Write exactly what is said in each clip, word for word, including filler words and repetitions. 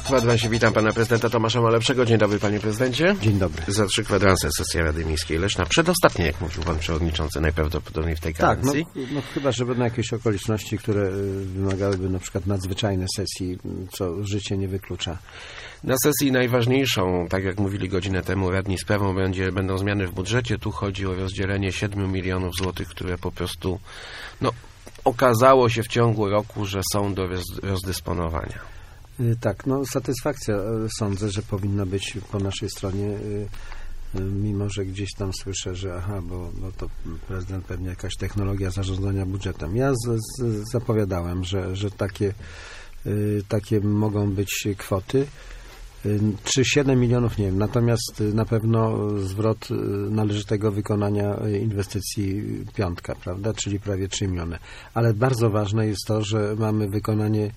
kwadransie witam pana prezydenta Tomasza Malewskiego. Dzień dobry, panie prezydencie. Dzień dobry. Za trzy kwadranse sesja Rady Miejskiej Leszna. Przedostatnia, jak mówił pan przewodniczący, najprawdopodobniej w tej kadencji. Tak, no, no chyba, że będą jakieś okoliczności, które wymagałyby na przykład nadzwyczajnej sesji, co życie nie wyklucza. Na sesji najważniejszą, tak jak mówili godzinę temu radni, sprawą będzie, będą zmiany w budżecie. Tu chodzi o rozdzielenie siedmiu milionów złotych, które po prostu no, okazało się w ciągu roku, że są do roz, rozdysponowania. Tak, no satysfakcja sądzę, że powinna być po naszej stronie, mimo że gdzieś tam słyszę, że aha, bo, bo to prezydent pewnie jakaś technologia zarządzania budżetem. Ja z, z, zapowiadałem, że, że takie, takie mogą być kwoty. Czy siedem milionów, nie wiem, natomiast na pewno zwrot należytego wykonania inwestycji piątka, prawda, czyli prawie trzy miliony. Ale bardzo ważne jest to, że mamy wykonanie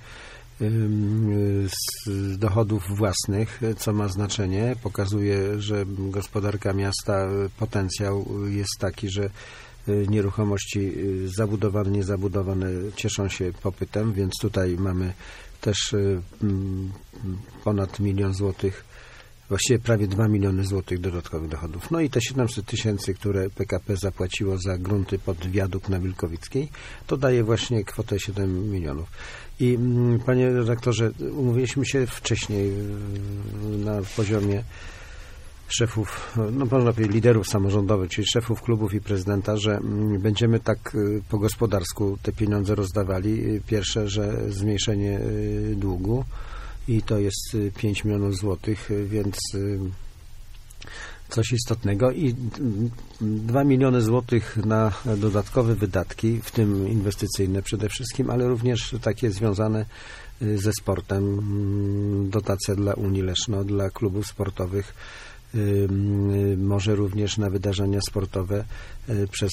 z dochodów własnych, co ma znaczenie. Pokazuje, że gospodarka miasta, potencjał jest taki, że nieruchomości zabudowane, niezabudowane cieszą się popytem, więc tutaj mamy też ponad milion złotych, właściwie prawie dwa miliony złotych dodatkowych dochodów. No i te siedemset tysięcy, które P K P zapłaciło za grunty pod wiadukt na Wilkowickiej, to daje właśnie kwotę siedem milionów. I panie redaktorze, umówiliśmy się wcześniej na poziomie szefów, no można powiedzieć liderów samorządowych, czyli szefów klubów i prezydenta, że będziemy tak po gospodarsku te pieniądze rozdawali. Pierwsze, że zmniejszenie długu i to jest pięć milionów złotych, więc coś istotnego i dwa miliony złotych na dodatkowe wydatki, w tym inwestycyjne przede wszystkim, ale również takie związane ze sportem. Dotacja dla Unii Leszno, dla klubów sportowych, może również na wydarzenia sportowe przez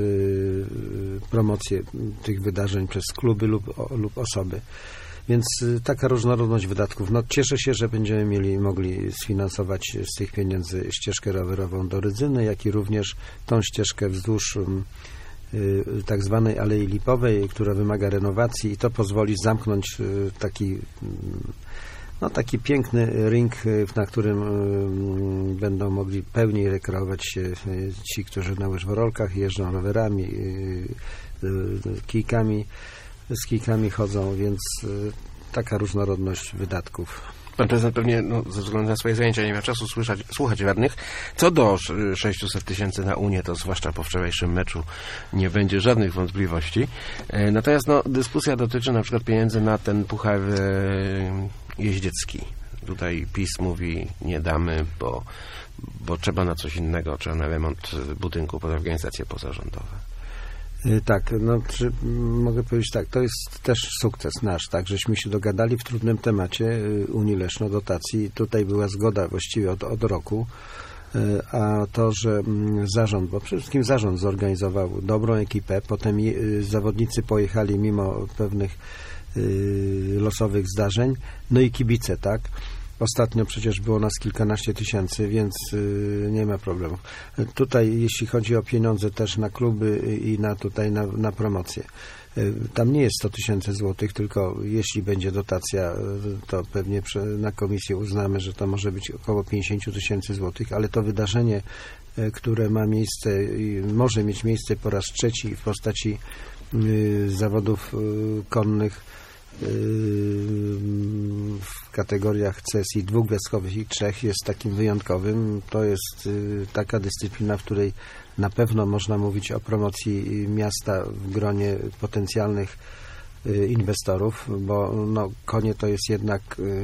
promocję tych wydarzeń przez kluby lub, lub osoby. Więc taka różnorodność wydatków. No, cieszę się, że będziemy mieli, mogli sfinansować z tych pieniędzy ścieżkę rowerową do Rydzyny, jak i również tą ścieżkę wzdłuż y, tak zwanej Alei Lipowej, która wymaga renowacji i to pozwoli zamknąć y, taki no, taki piękny ring, na którym y, będą mogli pełniej rekreować się y, ci, którzy na łyżworolkach jeżdżą, rowerami, y, y, kijkami. Z kijkami chodzą, więc y, taka różnorodność wydatków. Pan prezydent pewnie no, ze względu na swoje zajęcia nie ma czasu słyszeć, słuchać radnych. Co do sześciuset tysięcy na Unię, to zwłaszcza po wczorajszym meczu nie będzie żadnych wątpliwości. E, natomiast no, dyskusja dotyczy na przykład pieniędzy na ten puchar e, jeździecki. Tutaj PiS mówi nie damy, bo, bo trzeba na coś innego, trzeba na remont budynku pod organizacje pozarządowe. Tak, no czy mogę powiedzieć tak, to jest też sukces nasz, tak, żeśmy się dogadali w trudnym temacie Unii Leszno, dotacji. Tutaj była zgoda właściwie od, od roku, a to, że zarząd, bo przede wszystkim zarząd zorganizował dobrą ekipę, potem zawodnicy pojechali mimo pewnych losowych zdarzeń, no i kibice, tak. Ostatnio przecież było nas kilkanaście tysięcy, więc y, nie ma problemu. Tutaj, jeśli chodzi o pieniądze też na kluby i na tutaj na, na promocję, y, tam nie jest sto tysięcy złotych, tylko jeśli będzie dotacja, y, to pewnie przy, na komisji uznamy, że to może być około pięćdziesiąt tysięcy złotych, ale to wydarzenie, y, które ma miejsce, y, może mieć miejsce po raz trzeci w postaci y, zawodów y, konnych, w kategoriach C S I dwugwiazdkowych i trzech jest takim wyjątkowym. To jest taka dyscyplina, w której na pewno można mówić o promocji miasta w gronie potencjalnych inwestorów, bo no, konie to jest jednak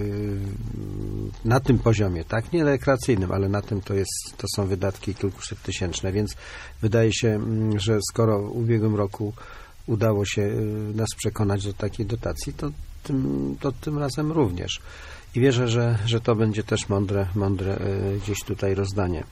na tym poziomie, tak, nie rekreacyjnym, ale na tym to jest, to są wydatki kilkuset tysięczne, więc wydaje się, że skoro w ubiegłym roku udało się nas przekonać do takiej dotacji, to tym, to tym razem również. I wierzę, że, że to będzie też mądre, mądre gdzieś tutaj rozdanie.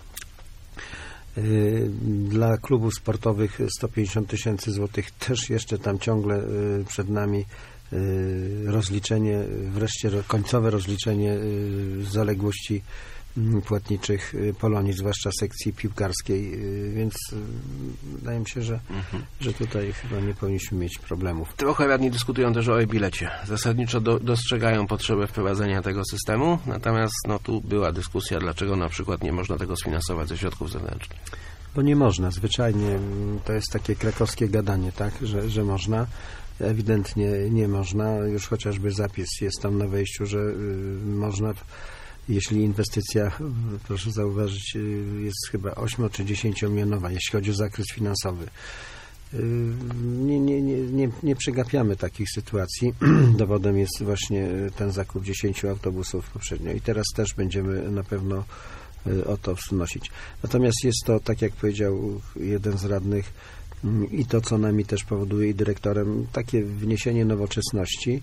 Dla klubów sportowych sto pięćdziesiąt tysięcy złotych też jeszcze tam ciągle przed nami rozliczenie, wreszcie końcowe rozliczenie zaległości płatniczych Polonii, zwłaszcza sekcji piłkarskiej, więc wydaje mi się, że, mhm. że tutaj chyba nie powinniśmy mieć problemów. Trochę radni dyskutują też o e-bilecie. Zasadniczo do, dostrzegają potrzebę wprowadzenia tego systemu, natomiast no, tu była dyskusja, dlaczego na przykład nie można tego sfinansować ze środków zewnętrznych. Bo nie można, zwyczajnie to jest takie krakowskie gadanie, tak, że, że można. Ewidentnie nie można, już chociażby zapis jest tam na wejściu, że y, można, jeśli inwestycja, proszę zauważyć, y, jest chyba osiem czy dziesięciomilionowa, jeśli chodzi o zakres finansowy. Y, nie, nie, nie, nie, nie przegapiamy takich sytuacji. Dowodem jest właśnie ten zakup dziesięciu autobusów poprzednio i teraz też będziemy na pewno y, o to wnosić. Natomiast jest to, tak jak powiedział jeden z radnych, i to, co nami też powoduje i dyrektorem, takie wniesienie nowoczesności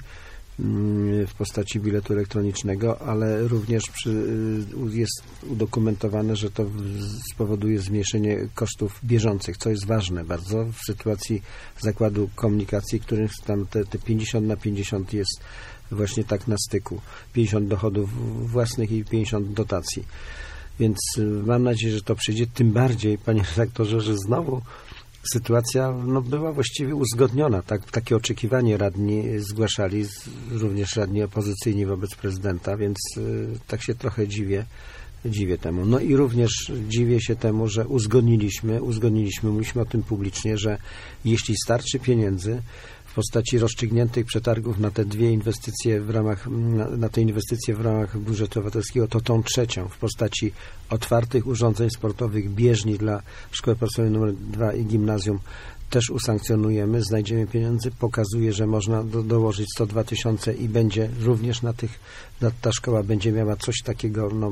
w postaci biletu elektronicznego, ale również przy, jest udokumentowane, że to spowoduje zmniejszenie kosztów bieżących, co jest ważne bardzo w sytuacji zakładu komunikacji, których tam te, te pięćdziesiąt na pięćdziesiąt jest właśnie tak na styku. pięćdziesiąt dochodów własnych i pięćdziesiąt dotacji. Więc mam nadzieję, że to przyjdzie. Tym bardziej, panie redaktorze, że znowu sytuacja no, była właściwie uzgodniona. Tak, takie oczekiwanie radni zgłaszali, również radni opozycyjni wobec prezydenta, więc y, tak się trochę dziwię, dziwię temu. No i również dziwię się temu, że uzgodniliśmy, uzgodniliśmy, mówiliśmy o tym publicznie, że jeśli starczy pieniędzy w postaci rozstrzygniętych przetargów na te dwie inwestycje w ramach, na, na te inwestycje w ramach budżetu obywatelskiego, to tą trzecią w postaci otwartych urządzeń sportowych, bieżni dla szkoły podstawowej numer dwa i gimnazjum też usankcjonujemy, znajdziemy pieniądze, pokazuje, że można do, dołożyć sto dwa tysiące i będzie również na tych, na, ta szkoła będzie miała coś takiego, no,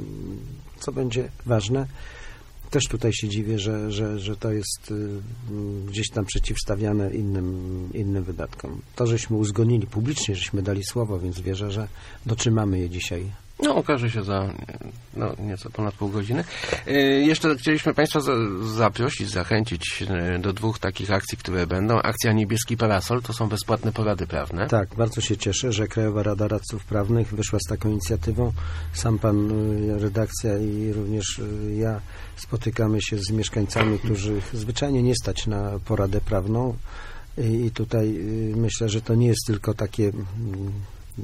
co będzie ważne. Też tutaj się dziwię, że, że, że to jest y, gdzieś tam przeciwstawiane innym, innym wydatkom. To, żeśmy uzgodnili publicznie, żeśmy dali słowo, więc wierzę, że dotrzymamy je dzisiaj. No, okaże się za no, nieco ponad pół godziny. Yy, jeszcze chcieliśmy Państwa za, zaprosić, zachęcić yy, do dwóch takich akcji, które będą. Akcja Niebieski Parasol, to są bezpłatne porady prawne. Tak, bardzo się cieszę, że Krajowa Rada Radców Prawnych wyszła z taką inicjatywą. Sam pan, yy, redakcja i również yy, ja spotykamy się z mieszkańcami, których zwyczajnie nie stać na poradę prawną. I, i tutaj yy, myślę, że to nie jest tylko takie... Yy,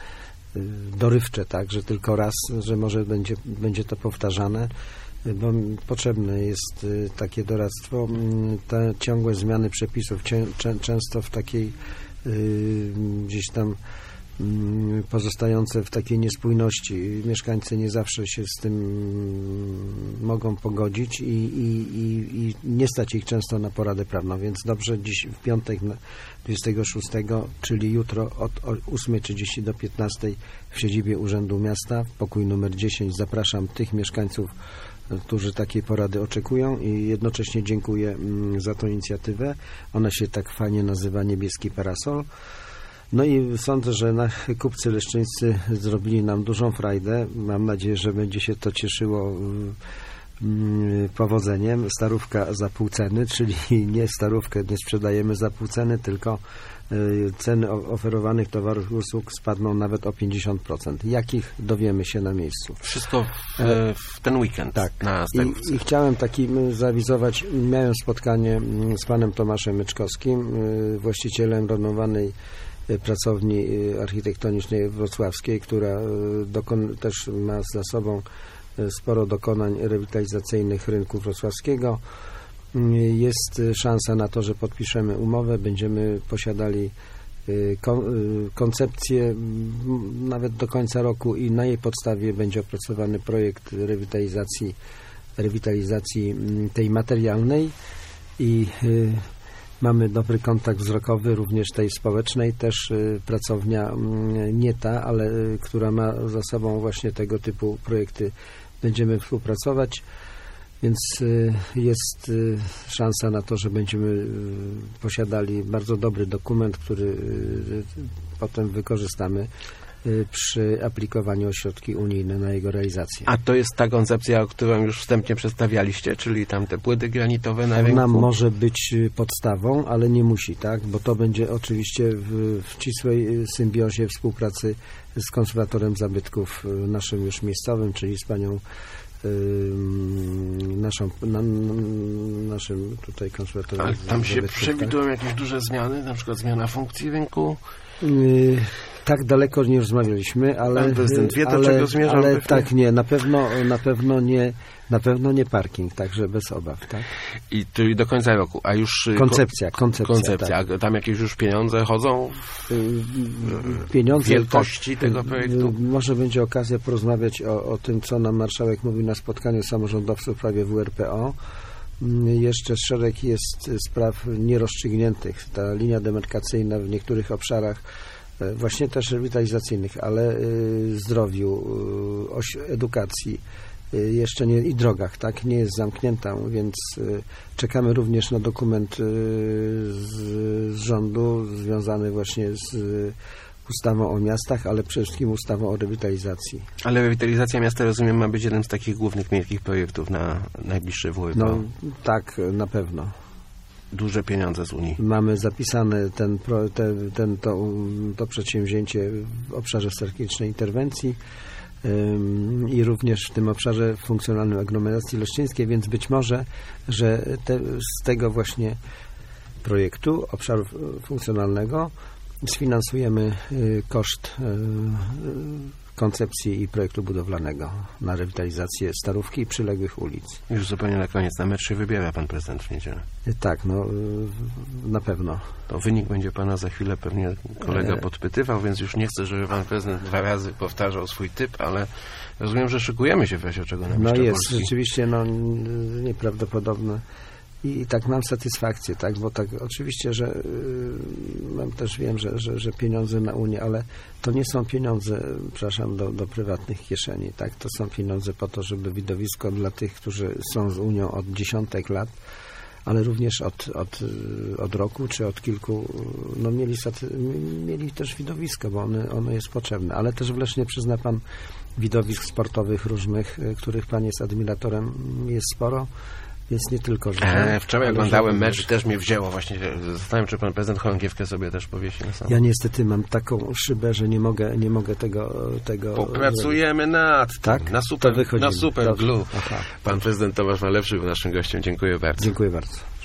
dorywcze, tak, że tylko raz, że może będzie, będzie to powtarzane, bo potrzebne jest takie doradztwo. Te ciągłe zmiany przepisów, cię, często w takiej gdzieś tam pozostające w takiej niespójności. Mieszkańcy nie zawsze się z tym mogą pogodzić i, i, i, i nie stać ich często na poradę prawną, więc dobrze dziś w piątek dwudziestego szóstego, czyli jutro od ósmej trzydzieści do piętnastej w siedzibie Urzędu Miasta, pokój numer dziesięć, zapraszam tych mieszkańców, którzy takiej porady oczekują i jednocześnie dziękuję za tą inicjatywę. Ona się tak fajnie nazywa Niebieski Parasol. No i sądzę, że kupcy leszczyńscy zrobili nam dużą frajdę. Mam nadzieję, że będzie się to cieszyło powodzeniem. Starówka za pół ceny, czyli nie starówkę nie sprzedajemy za pół ceny, tylko ceny oferowanych towarów i usług spadną nawet o pięćdziesiąt procent. Jakich dowiemy się na miejscu. Wszystko w, w ten weekend. Tak. Na I, I chciałem taki zawizować, miałem spotkanie z panem Tomaszem Myczkowskim, właścicielem renowanej pracowni architektonicznej wrocławskiej, która dokon, też ma za sobą sporo dokonań rewitalizacyjnych rynku wrocławskiego. Jest szansa na to, że podpiszemy umowę, będziemy posiadali koncepcję nawet do końca roku i na jej podstawie będzie opracowany projekt rewitalizacji, rewitalizacji tej materialnej i mamy dobry kontakt wzrokowy, również tej społecznej, też pracownia nie ta, ale która ma za sobą właśnie tego typu projekty. Będziemy współpracować, więc jest szansa na to, że będziemy posiadali bardzo dobry dokument, który potem wykorzystamy y, przy aplikowaniu o środki unijne na jego realizację. A to jest ta koncepcja, którą już wstępnie przedstawialiście, czyli tam te płyty granitowe na Ona rynku? może być podstawą, ale nie musi, tak? Bo to będzie oczywiście w, w ścisłej symbiozie współpracy z konserwatorem zabytków naszym już miejscowym, czyli z panią naszą, na, naszym tutaj konserwatorem. Ale tam się zabytków, przewidują jakieś duże zmiany, na przykład zmiana funkcji rynku? Yy, tak daleko nie rozmawialiśmy, ale, Pan prezydent wie, do ale, czego zmierzam, ale pewnie? tak, nie, na pewno, na pewno nie, na pewno nie parking, także bez obaw, tak? I to i do końca roku, a już... y, Koncepcja, koncepcja, Koncepcja, tak. a tam jakieś już pieniądze chodzą Yy, Pieniądze, wielkości tak, tego projektu? yy, Może będzie okazja porozmawiać o, o tym, co nam marszałek mówił na spotkaniu samorządowców w sprawie W R P O. Yy, Jeszcze szereg jest spraw nierozstrzygniętych. Ta linia demarkacyjna w niektórych obszarach właśnie też rewitalizacyjnych, ale y, zdrowiu, y, oś, edukacji, y, jeszcze nie i drogach, tak, nie jest zamknięta, więc y, czekamy również na dokument y, z, z rządu związany właśnie z y, ustawą o miastach, ale przede wszystkim ustawą o rewitalizacji. Ale rewitalizacja miasta, rozumiem, ma być jednym z takich głównych wielkich projektów na najbliższe W R P O. No tak, na pewno. Duże pieniądze z Unii. Mamy zapisane ten, pro, te, ten, to, to przedsięwzięcie w obszarze strategicznej interwencji ym, i również w tym obszarze funkcjonalnym aglomeracji leszczyńskiej, więc być może, że te, z tego właśnie projektu obszaru funkcjonalnego sfinansujemy y, koszt y, y, koncepcji i projektu budowlanego na rewitalizację Starówki i przyległych ulic. Już zupełnie na koniec, na mecz się wybiera pan prezydent w niedzielę. Tak, no na pewno. To wynik będzie pana za chwilę pewnie kolega podpytywał, więc już nie chcę, żeby pan prezydent dwa razy powtarzał swój typ, ale rozumiem, że szykujemy się w razie czego na No mistrza jest, Polski. rzeczywiście no, nieprawdopodobne. I, I tak mam satysfakcję, tak, bo tak oczywiście, że yy, mam też wiem, że, że, że pieniądze na Unię, ale to nie są pieniądze, przepraszam, do, do prywatnych kieszeni, tak, to są pieniądze po to, żeby widowisko dla tych, którzy są z Unią od dziesiątek lat, ale również od, od, od roku, czy od kilku, no mieli, saty, mieli też widowisko, bo one, ono jest potrzebne, ale też w Lesznie, przyzna pan, widowisk sportowych różnych, których pan jest admiratorem, jest sporo. Więc nie tylko, że... E, wczoraj ale oglądałem że- mecz i też mnie wzięło właśnie. Zastanawiam się, czy pan prezydent chorągiewkę sobie też powiesi na sam. Ja niestety mam taką szybę, że nie mogę, nie mogę tego... tego Popracujemy nad tym. Tak? Na To super, wychodzimy. na super Dobrze. glue. Aha. Pan prezydent Tomasz Malewszy był naszym gościem. Dziękuję bardzo. Dziękuję bardzo.